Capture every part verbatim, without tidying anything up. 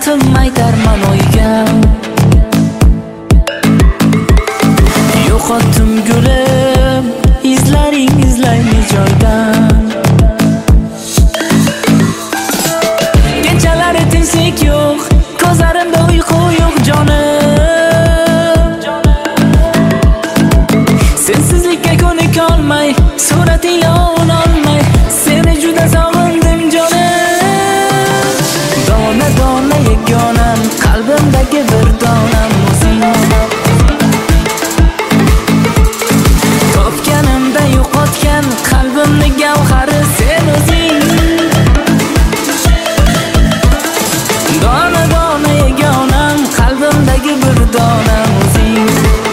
sotim aytarman o'yga. Yo'qotdim gulim, izlaring izlaymi joydan. Kechalari tinchlik yo'q, ko'zlarimda uyqu yo'q jonim. Sensizlikka ko'nikolmay, surating ololmay, seni juda sog'indim jonim. Dona dona yegonam, qalbimdagi bir donam o'zing. Topganimda yo'qotgan qalbimni gavhari sen o'zing. Dona dona yegonam, qalbimdagi bir donam o'zing.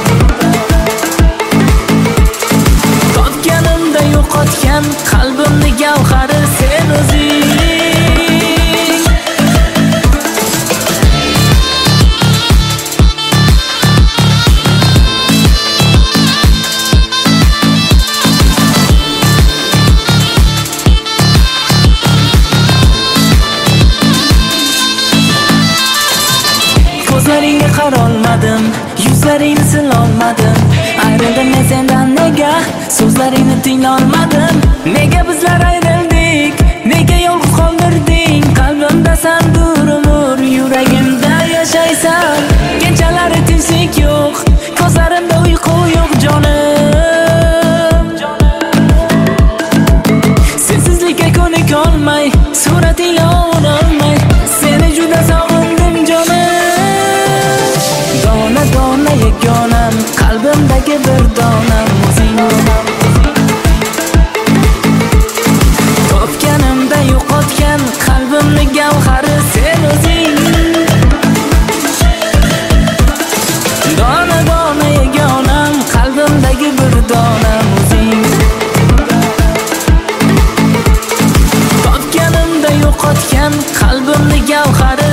Topganimda yo'qotgan qalbimni gavhari sen o'zing. Ko'zlaringga qarolmadim, yuzlaringni silolmadim. Ayrildim men sendan nega, so'zlaringni tinglolmadim. Nega bizlar ayrildik, nega yolg'iz qoldirding? Qalbimdasan bir umr, yuragimda yashaysan. Kechalari tinchlik yo'q, ko'zlarimda uyqu yo'q jonim. Sensizlikka ko'nikolmay, surating ololmay, seni juda sog'indim jonim. Dona dona yegonam, qalbimdagi bir donam o'zing. Topganimda yo'qotgan qalbimni gavhari sen o'zing. Dona dona yegonam, qalbimdagi bir donam o'zing. Topganimda yo'qotgan qalbimni gavhari